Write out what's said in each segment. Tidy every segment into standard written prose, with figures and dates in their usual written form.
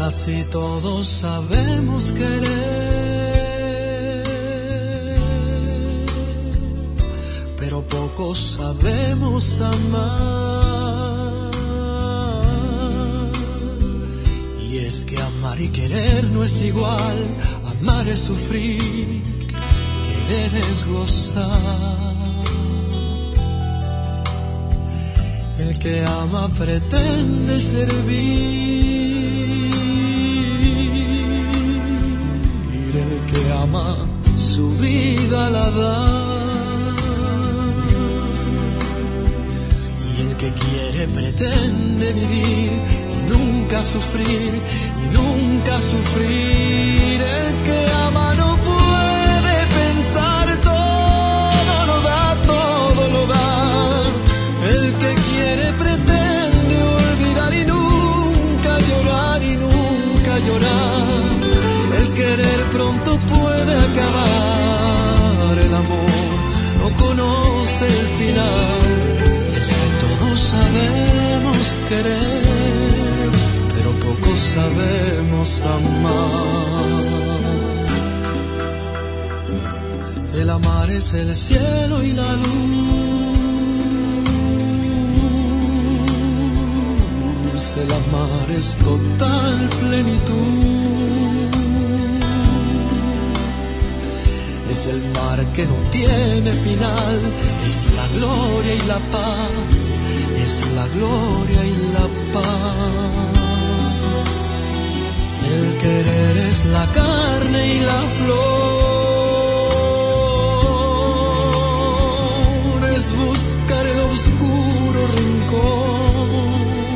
Casi todos sabemos querer, pero pocos sabemos amar. Y es que amar y querer no es igual, amar es sufrir, querer es gozar. El que ama pretende servir, el que ama su vida la da, y el que quiere pretende vivir y nunca sufrir, y nunca sufrir. El que ama no puede pensar, todo lo da, todo lo da. El que quiere pretende olvidar y nunca llorar, y nunca llorar. El querer pronto puede acabar, el amor no conoce el final. Es que todos sabemos querer, pero pocos sabemos amar. El amar es el cielo y la luz, el amar es total plenitud. Es el mar que no tiene final, es la gloria y la paz, es la gloria y la paz. El querer es la carne y la flor, es buscar el oscuro rincón,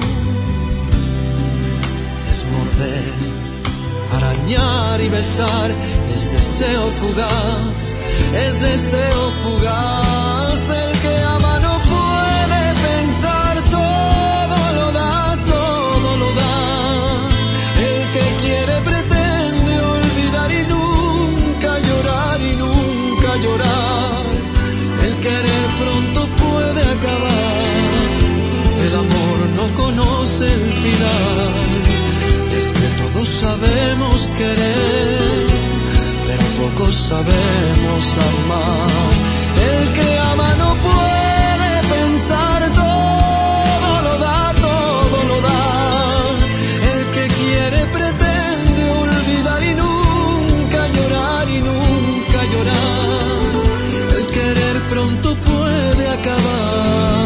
es morder, arañar y besar, es deseo fugaz, es deseo fugaz. El que ama no puede pensar, todo lo da, todo lo da. El que quiere pretende olvidar y nunca llorar, y nunca llorar. El querer pronto puede acabar, el amor no conoce el final. Es que todos sabemos querer, pero pocos sabemos amar. El que ama no puede pensar, todo lo da, todo lo da. El que quiere pretende olvidar y nunca llorar, y nunca llorar. El querer pronto puede acabar,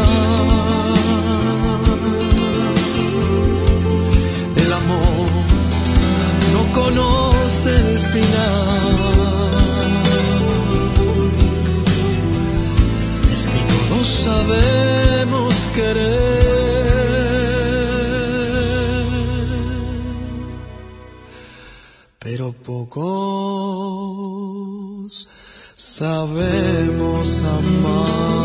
el amor no conoce el final. Es que todos sabemos querer, pero pocos sabemos amar.